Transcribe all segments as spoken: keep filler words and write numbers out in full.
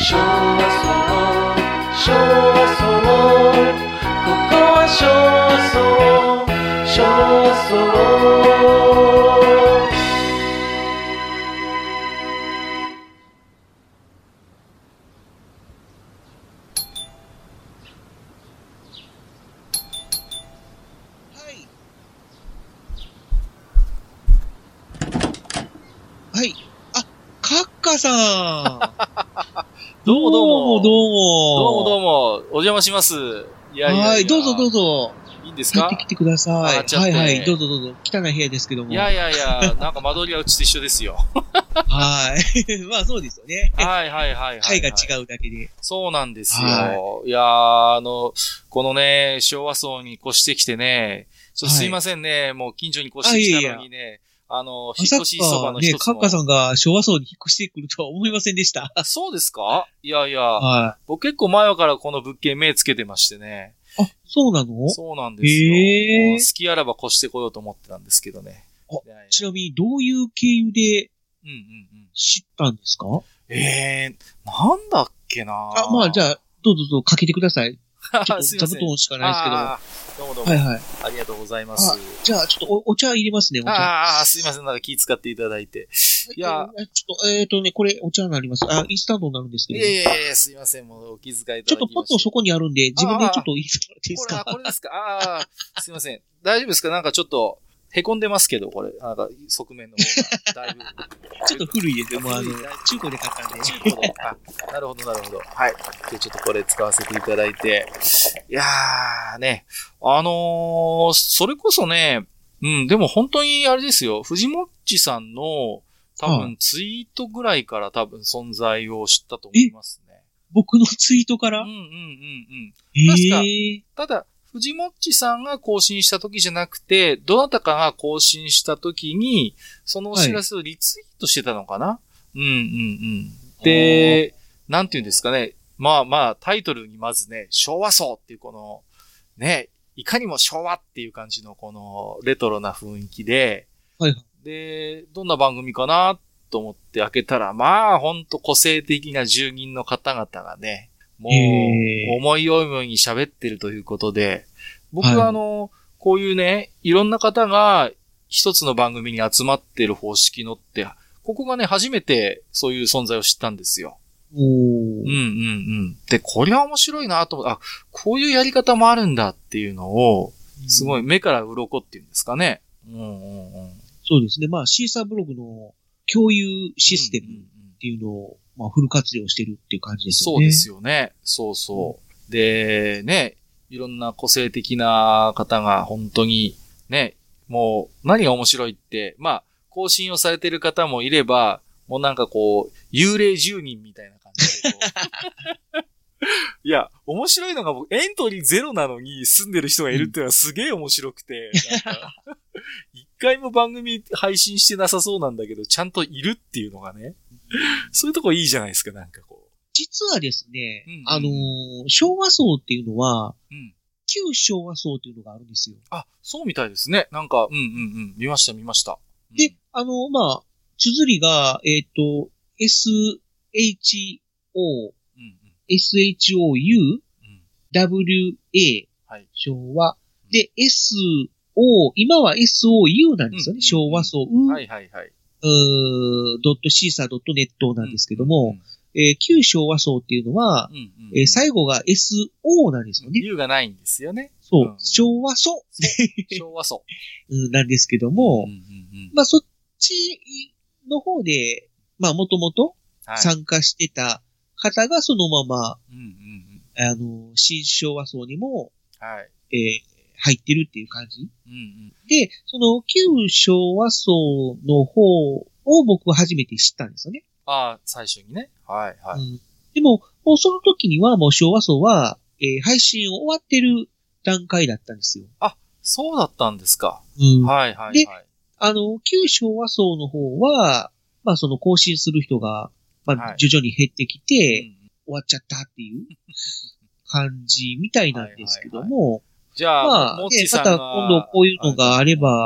昭和ソロ昭和ソロここは昭和ソロ昭和ソロはい。あ、カッカさん。 どうもどうも。 どうも。 どうもどうも。お邪魔します。いやいやいや。 はい、どうぞどうぞ。 いいんですか？ 入ってきてください。はいはい、どうぞどうぞ。汚い部屋ですけども。 いやいやいや、なんか間取りはうちと一緒ですよ。 はい。まあそうですよね。 はいはいはいはい。 階が違うだけで。 そうなんですよ。はい、いやー、あの、このね、昭和層に越してきてね、ちょっとすいませんね、はい、もう近所に越してきたのにね、いやいやあの、引っ越しそばの一つの。ね、 カッカさんが昭和層に引っ越してくるとは思いませんでした。 そうですか？いやいや、 はい、 僕結構前からこの物件目つけてましてね。 あ、そうなの？ そうなんですよ。へー。好きあらば越してこようと思ってたんですけどね。 あ、いやいやちなみにどういう経由で知ったんですか？うんうんうん、 えー、なんだっけなあ、まあじゃあ、どうぞどうぞかけてください。ちょっと座布団しかないですけど。 どうもどうも。はいはい。ありがとうございます。 じゃあ、ちょっとお、お茶入れますね、お茶。 ああ、すいません。なんか気遣っていただいて。いや、 ちょっと、えっ、ー、とね、これ、お茶になります。あ、インスタントになるんですけど、ね。 いやいやいや、すいません。もうお気遣いいただきまして。 ちょっとポットそこにあるんで、自分でちょっと入れてもらっていいですか？ これ、これですか？ああ、すいません。大丈夫ですか？なんかちょっと、へこんでますけど、これ。なんか、側面の方が、だいぶ。 ちょっと古いですよ。もうあの、中古で買ったんで。 中古で。あ、なるほど、なるほど。はい。で、ちょっとこれ使わせていただいて。いやー、ね。あのー、それこそね、うん、でも本当にあれですよ。藤もっちさんの、多分ツイートぐらいから多分存在を知ったと思いますね。 僕のツイートから？ うんうんうんうん。 確か、ただ、藤もっちさんが更新した時じゃなくて、どなたかが更新した時に、そのお知らせをリツイートしてたのかな、はい、うんうんうん。で、なんていうんですかね。まあまあ、タイトルにまずね、昭和層っていうこの、ね、いかにも昭和っていう感じのこのレトロな雰囲気で、 はい、 で、どんな番組かなと思って開けたら、まあ、ほんと個性的な住人の方々がね、もう、思い思いに喋ってるということで、僕はあの、はい、こういうね、いろんな方が一つの番組に集まってる方式のって、ここがね、初めてそういう存在を知ったんですよ。 おー。うんうんうん。で、これは面白いなと思って、あ、こういうやり方もあるんだっていうのを、すごい目から鱗っていうんですかね。うんうんうん。 そうですね。まあ、シーサーブログの共有システムっていうのを、まあ、フル活用してるっていう感じですよね。 そうですよね。そうそう。うん、で、ね、いろんな個性的な方が本当に、ね、もう何が面白いって、まあ、更新をされてる方もいれば、もうなんかこう、幽霊住人みたいな感じでこう。いや、面白いのが僕、エントリーゼロなのに住んでる人がいるっていうのはすげえ面白くて、なんか一回も番組配信してなさそうなんだけど、ちゃんといるっていうのがね、そういうとこいいじゃないですか、なんかこう。 実はですね、うんうん、あのー、昭和層っていうのは、うん、旧昭和層っていうのがあるんですよ。 あ、そうみたいですね。なんか、うんうんうん、見ました見ました。 うん、で、あのー、まあ、綴りが、えっ、ー、と、エスエイチオー、エスエイチオーユー、ダブリューエー、はい、昭和。で、S、O、今は エスオーユー なんですよね。うんうんうん、昭和層。 はいはいはい。 うー、ドットシーサードットネットなんですけども、うんうんうん、えー、旧昭和層っていうのは、うんうんうん、えー、最後が エスオー なんですよね。 U がないんですよね。 そう。うん、昭和層。 昭和層。 なんですけども、うんうんうん、まあそっちの方で、まあもともと参加してた方がそのまま、うんうんうん、あの、新昭和層にも、はい、えー、入ってるっていう感じ、うんうん、で、その旧昭和層の方を僕は初めて知ったんですよね。 ああ、最初にね。はいはい、うん。 でも、もうその時にはもう昭和層は、えー、配信終わってる段階だったんですよ。 あ、そうだったんですか。 うん。 はいはいはい。 で、あの、旧昭和層の方は、まあその更新する人が、まあ徐々に減ってきて、はい、終わっちゃったっていう感じみたいなんですけども、はいはいはい、 じゃあ、 まあ、ね、また今度こういうのがあれば、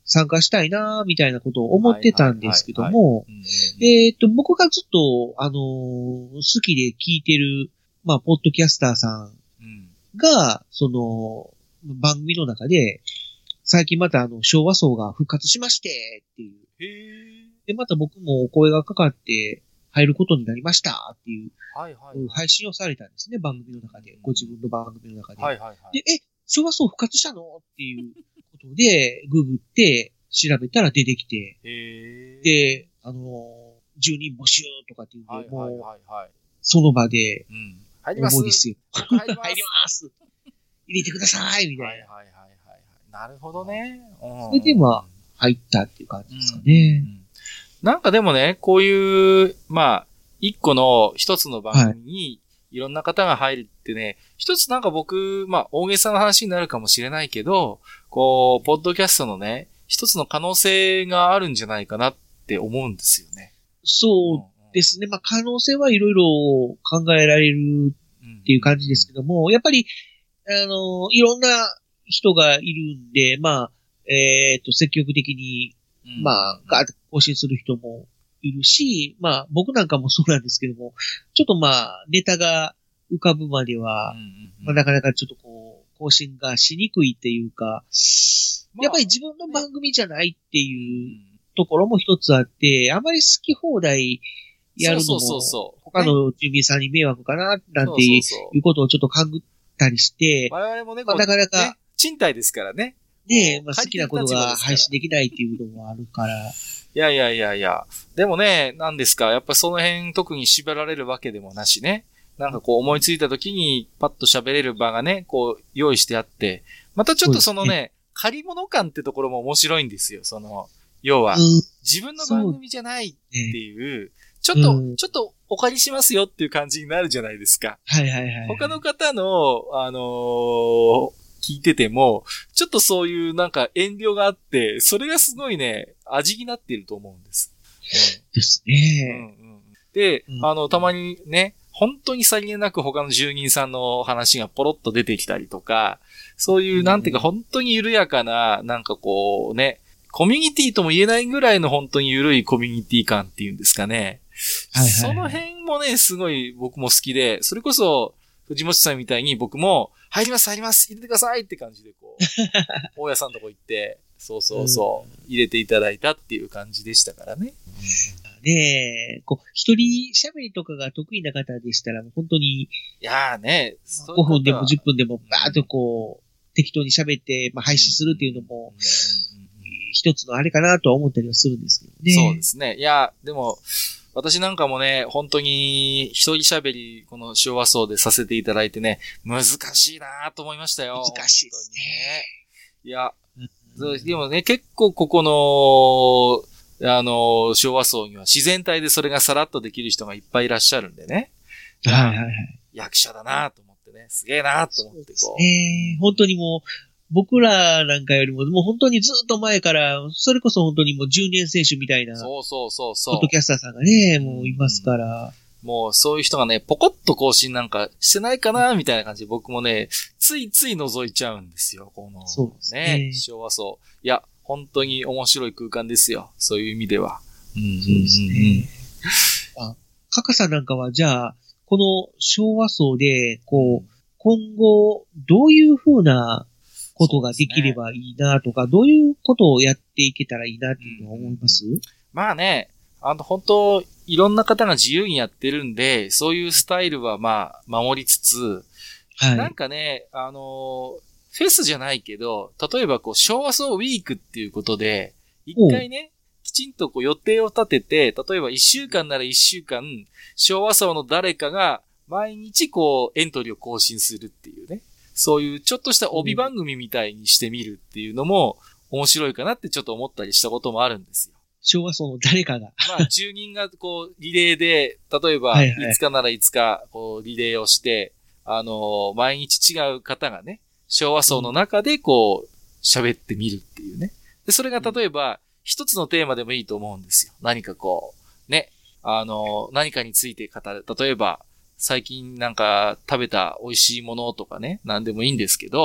参加したいなみたいなことを思ってたんですけども、えっと、僕がずっと、あのー、好きで聞いてる、まあ、ポッドキャスターさんが、その、番組の中で、最近またあの、昭和層が復活しまして、っていう。 へで、また僕もお声がかかって入ることになりましたっていう、 はいはいはい、 配信をされたんですね、番組の中で。ご自分の番組の中で。 はいはいはい、 で、え、昭和層復活したのっていうことで、ググって調べたら出てきて、 へで、あの、じゅうにん募集とかっていうのを、 はいはいはいはい、 その場で、 うん、入ります。 ですよ。 入ります。 入ります入れてくださいみたいな。 はいはいはいはい。なるほどね。 それでまあ、入ったっていう感じですかね。 うんうん、なんかでもね、こういう、まあ、一個の一つの番組にいろんな方が入るってね、一つなんか僕、まあ、大げさな話になるかもしれないけど、こう、ポッドキャストのね、一つの可能性があるんじゃないかなって思うんですよね。 そうですね。まあ、可能性はいろいろ考えられるっていう感じですけども、やっぱり、あの、いろんな人がいるんで、まあ、えっと、積極的に、まあ、ガーッと更新する人もいるし、まあ、僕なんかもそうなんですけども、ちょっとまあ、ネタが浮かぶまでは、まあ、なかなかちょっとこう、更新がしにくいっていうか、やっぱり自分の番組じゃないっていうところも一つあって、あまり好き放題やるのも、他の住民さんに迷惑かな、なんていうことをちょっと考えたりして、 我々もね、 まあ、なかなか、 ね、賃貸ですからね。 ねえ、まあ、好きなことが配信できないっていうのもあるから。いやいやいやいや。でもね、何ですか、やっぱその辺特に縛られるわけでもなしね。なんかこう思いついた時にパッと喋れる場がね、こう用意してあって、またちょっとそのね、ね借り物感ってところも面白いんですよ。その、要は、うん、自分の番組じゃないっていう、ちょっと、うん、ちょっとお借りしますよっていう感じになるじゃないですか。 はいはいはい、はい。 他の方の、あのー、聞いてても、ちょっとそういうなんか遠慮があって、それがすごいね、味になっていると思うんです。 うん、ですね、 うんうん。で、うん、あの、たまにね、本当にさりげなく他の住人さんの話がポロッと出てきたりとか、そういうなんていうか本当に緩やかな、なんかこうね、コミュニティとも言えないぐらいの本当に緩いコミュニティ感っていうんですかね。はいはいはい、その辺もね、すごい僕も好きで、それこそ、藤本さんみたいに僕も、入ります入ります入れてくださいって感じでこう、大家さんのとこ行って、そうそうそう、うん、入れていただいたっていう感じでしたからね。 うん、ねえ、こう、一人喋りとかが得意な方でしたら、本当に、いやーね、 ごふんでもじゅっぷんでもバーッとこう、適当に喋って、まあ、配信するっていうのも、うん、一つのあれかなとは思ったりはするんですけどね。 そうですね。いや、でも、私なんかもね、本当に一人喋り、この昭和層でさせていただいてね、難しいなと思いましたよ。 難しいですね。 いや、うん、でもね、結構ここの、あの、昭和層には自然体でそれがさらっとできる人がいっぱいいらっしゃるんでね。 はいはいはい。 役者だなと思ってね、すげえなと思ってこう。 ええー、本当にもう、僕らなんかよりも、もう本当にずっと前から、それこそ本当にもうじゅうねん選手みたいな、 そうそうそうそう。 ポッドキャスターさんがね、もういますから。 うん、もうそういう人がね、ポコッと更新なんかしてないかな、みたいな感じで僕もね、ついつい覗いちゃうんですよ、この。 そうですね。 ね、昭和層。いや、本当に面白い空間ですよ、そういう意味では。 うん、そうですね。あ、カカさんなんかは、じゃあ、この昭和層で、こう、今後、どういう風な、ことができればいいなとか、ね、どういうことをやっていけたらいいなっていうのは思います？ うん、まあね、あの本当いろんな方が自由にやってるんで、そういうスタイルはまあ守りつつ、はい、なんかね、あのフェスじゃないけど、例えばこう昭和層ウィークっていうことで、一回ね、きちんとこう予定を立てて、例えば一週間なら一週間、昭和層の誰かが毎日こうエントリーを更新するっていうね。そういうちょっとした帯番組みたいにしてみるっていうのも面白いかなってちょっと思ったりしたこともあるんですよ。 昭和層の誰かが。 まあ、住人がこう、リレーで、例えば、いつかならいつか、こう、リレーをして、あの、毎日違う方がね、昭和層の中でこう、喋ってみるっていうね。で、それが例えば、一つのテーマでもいいと思うんですよ。何かこう、ね、あの、何かについて語る。例えば、最近なんか食べた美味しいものとかね、なんでもいいんですけど、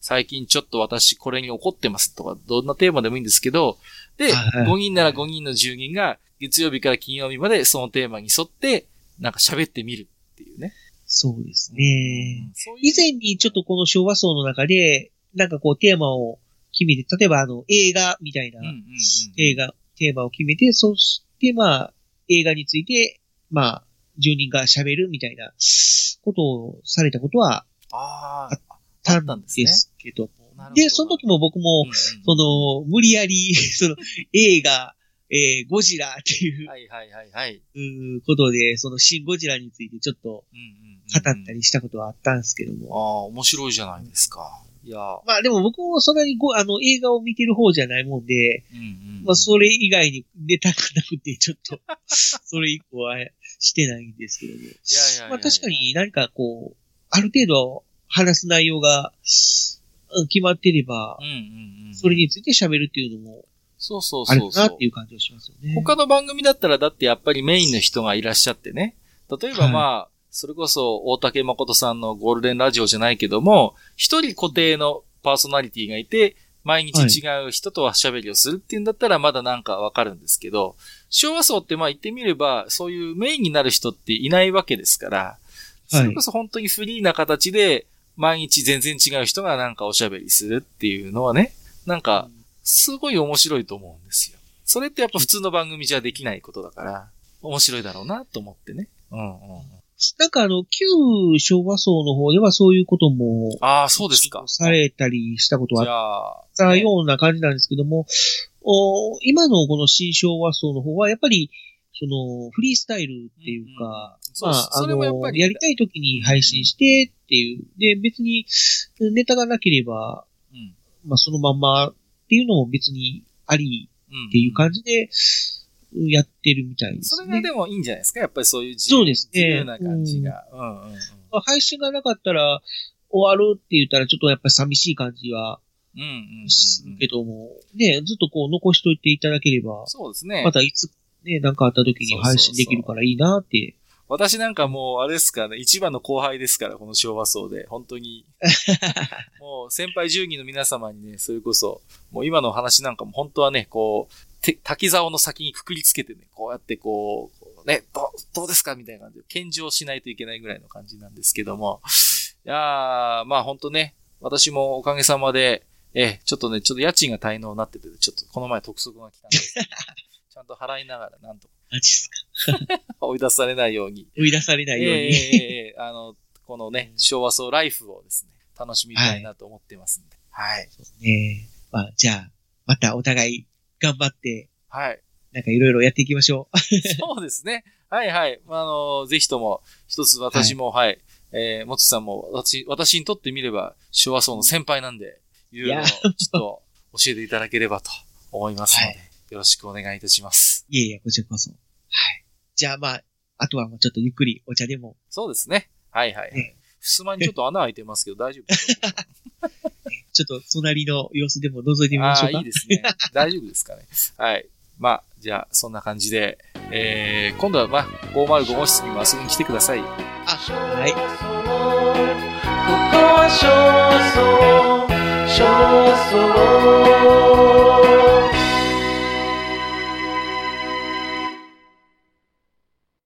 最近ちょっと私これに怒ってますとか、どんなテーマでもいいんですけど、で、 はいはいごにんならごにんの住人が月曜日から金曜日までそのテーマに沿って、なんか喋ってみるっていうね。 そうですね。 そういう以前にちょっとこの昭和層の中で、なんかこうテーマを決めて、例えばあの映画みたいなうんうんうん映画、テーマを決めて、そしてまあ映画について、まあ住人が喋るみたいなことをされたことはああったんあったんですねですけども。 なるほどで、その時も僕も、 うんうんその、無理やり、その、映画、えー、ゴジラっていう、 はいはいはいはい。 うーことで、その、シン・ゴジラについてちょっとうんうんうん語ったりしたことはあったんですけども。 ああ、面白いじゃないですか。いやー、 まあでも僕もそんなにご、あの、映画を見てる方じゃないもんで、 うんうんうん、 まあそれ以外に出たくなくて、ちょっと、それ以降はしてないんですけども。 いやいやいやいやまあ確かに何かこう、ある程度話す内容がうん決まってれば、 うんうんうん、 それについて喋るっていうのも、 そうそうあれそうそう。 かなっていう感じがしますよね。 他の番組だったらだってやっぱりメインの人がいらっしゃってね。例えばまあ、それこそ大竹誠さんのゴールデンラジオじゃないけども、一人固定のパーソナリティがいて、毎日違う人とは喋りをするっていうんだったらまだなんかわかるんですけど、昭和層ってまあ言ってみれば、そういうメインになる人っていないわけですから、それこそ本当にフリーな形で、毎日全然違う人がなんかおしゃべりするっていうのはね、なんか、すごい面白いと思うんですよ。それってやっぱ普通の番組じゃできないことだから、面白いだろうなと思ってね。うんうん。 なんかあの、旧昭和層の方ではそういうことも、 ああ、そうですか。 されたりしたことじはゃあ、 あったような感じなんですけども、お今のこの新昭和層の方は、やっぱり、その、フリースタイルっていうか、 うんうんまあ、あそれもやっぱの、 りやりたい時に配信してっていう、で、別に、ネタがなければ、 うんまあ、そのまんまっていうのも別にありうんっていう感じで、やってるみたいですね。 それがでもいいんじゃないですか。やっぱりそういう自由そうですね自由な感じが。うんうんうん。 まあ配信がなかったら、終わるって言ったらちょっとやっぱり寂しい感じはうんうんうんうんするけども、ね、ずっとこう残しといていただければ、 そうですね。 またいつね、なんかあった時に配信できるからいいなって。 私なんかもう、あれですかね、一番の後輩ですから、この昭和層で。本当に。もう、先輩じゅうにんの皆様にね、それこそ、もう今の話なんかも本当はね、こう、て滝竿の先にくくりつけてね、こうやってこう、ね、どう、どうですかみたいな感じで、献上しないといけないぐらいの感じなんですけども。いやー、まあ本当ね、私もおかげさまで、え、ちょっとね、ちょっと家賃が滞納になってて、ちょっとこの前督促が来たんですけど、ちゃんと払いながら、なんとか。 マジっすか。 追い出されないように。 追い出されないように。 ええええあの、このね、昭和層ライフをですね、楽しみたいなと思ってますんで。はい。 ねまあ、じゃあ、またお互い頑張って、 はい。 なんかいろいろやっていきましょう。 そうですね。はいはい。あの、ぜひとも、一つ私も、はい、はい、えー、もつさんも、私、私にとってみれば、昭和層の先輩なんで、いろいろ、ちょっと、教えていただければと思いますので、はい、よろしくお願いいたします。 いえいえ、こちらこそ。はい。じゃあまあ、あとはもうちょっとゆっくりお茶でも。 そうですね。はいはい。ね、ふすまにちょっと穴開いてますけど、大丈夫ですかちょっと隣の様子でも覗いてみましょうか。 ああ、いいですね。大丈夫ですかね。はい。まあ、じゃあ、そんな感じで、えー、今度はまあ、ごーまるご号室にも遊びに来てください。 あ、はい。 ここは少々、少々。